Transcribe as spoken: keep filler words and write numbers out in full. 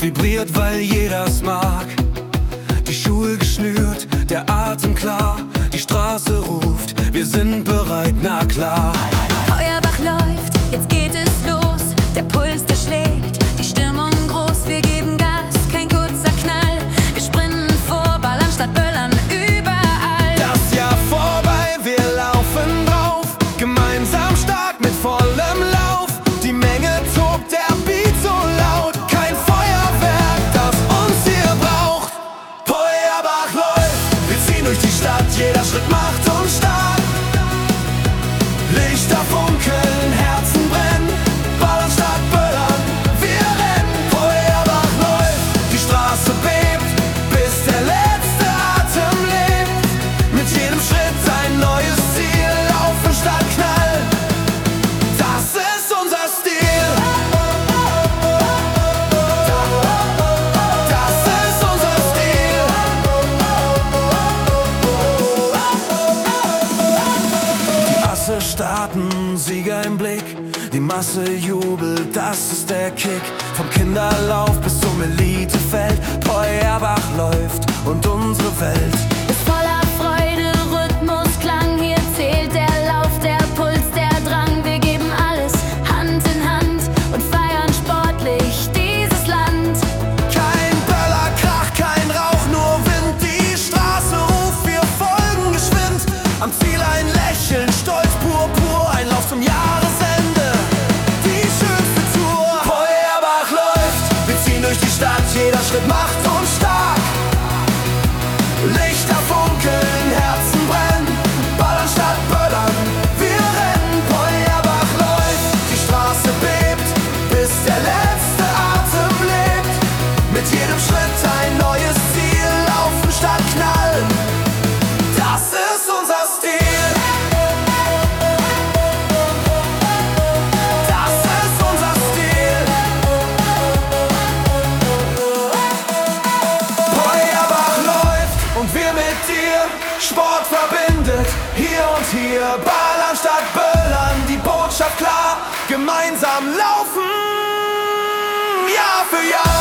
vibriert, weil jeder's mag. Die Schuhe geschnürt, der Atem klar, die Straße ruft, wir sind bereit, na klar. Feuerbach läuft, jetzt geht es los, der Puls, der schlägt, die Stimmung groß, wir geben Gas, kein kurzer Knall, wir sprinten vor, ballern statt böllern überall. Das Jahr vorbei, wir laufen drauf, gemeinsam stark mit vollem Lauf, die Menge tobt, der Beat so laut, kein Feuerwerk, das uns hier braucht. Feuerbach läuft, wir ziehen durch die Stadt, jeder Schritt macht uns stark. Lichter funkeln, Herzen brennen, ballern statt böllern, wir rennen. Feuerbach läuft, die Straße bebt, bis der letzte Atem lebt. Mit jedem Schritt ein neues Ziel, laufen statt knallen, das ist unser Stil. Das ist unser Stil. Die Asse starten, Sieger im Blick, die Masse jubelt, das ist der Kick. Vom Kinderlauf bis zum Elitefeld, Feuerbach läuft und unsere Welt Ist voller Freude, Rhythmus, Klang, hier zählt der Lauf, der Puls, der Drang, wir geben alles Hand in Hand und feiern sportlich dieses Land. kein Böller, Krach, kein Rauch, nur Wind, die Straße ruft, wir folgen geschwind. Am Ziel ein Lächeln, Stolz pur, pur, ein Lauf zum Jahresende, die schönste Tour. Feuerbach läuft, wir ziehen durch die Stadt, jeder Schritt macht uns stark. Lichter funkeln, Herzen brennen, ballern statt böllern, wir rennen. Feuerbach läuft, die Straße bebt, bis der letzte Atem lebt. Mit jedem Schritt ein neues Ziel, laufen statt knallen, das ist unser Stil. Das ist unser Stil. Feuerbach läuft und wir mit dir, Sport verbindet, hier und hier, ballern statt böllern, die Botschaft klar, gemeinsam laufen, Jahr für Jahr.